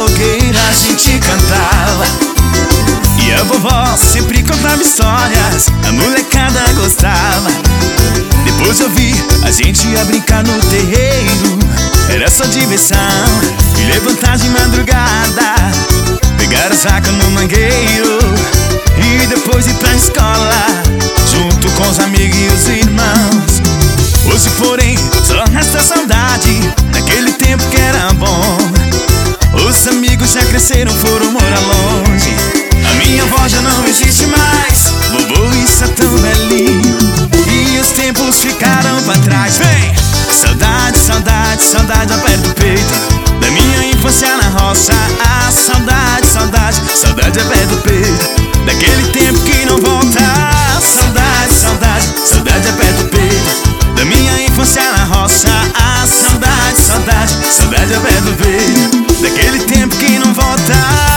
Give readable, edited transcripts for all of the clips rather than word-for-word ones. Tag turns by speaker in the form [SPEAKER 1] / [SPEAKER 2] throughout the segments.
[SPEAKER 1] fogueira a gente cantava. E a vovó sempre contava histórias, a molecada gostava. Depois eu vi, a gente ia brincar no terreiro. Era só diversão, e levantar de madrugada, pegar a saca no mangueiro, e depois ir pra escola, junto com os amigos e os irmãos. Hoje, porém, só resta saudade daquele tempo que era bom. Os amigos já cresceram, foram morar longe. A minha avó já não existe mais, vovô está tão velhinho, e os tempos ficaram pra trás. Vem! Saudade, saudade, saudade aperta o peito da minha infância na roça. Ah, saudade, saudade, saudade aperta o peito daquele tempo que não volta. Saudade, saudade, saudade aperta o peito da minha infância na roça. Ah, saudade, saudade, saudade aperta o peito daquele tempo que não volta.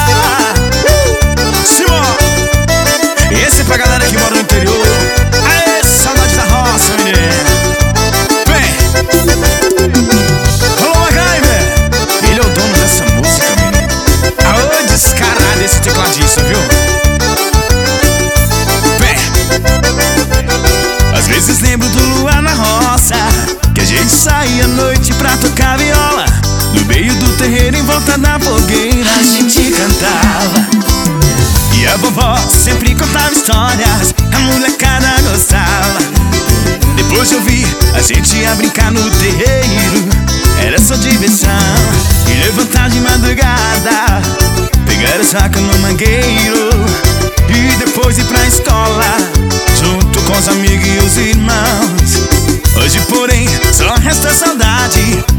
[SPEAKER 1] Simão! Esse é pra galera que mora no interior. Aê, saudade da roça, menino. Alô, MacGyver! Ele é o dono dessa música, menino. Aô, descarado esse tecladista, viu? Pé! Às vezes lembro do luar na roça, que a gente saía à noite pra tocar viola. No meio do terreiro, em volta da fogueira, a gente cantava. E a vovó sempre contava histórias, a molecada gostava. Depois eu vi, a gente ia brincar no terreiro. Era só diversão, e levantar de madrugada, pegar a saca no mangueiro, e depois ir pra escola, junto com os amigos e os irmãos. Hoje, porém, só resta saudade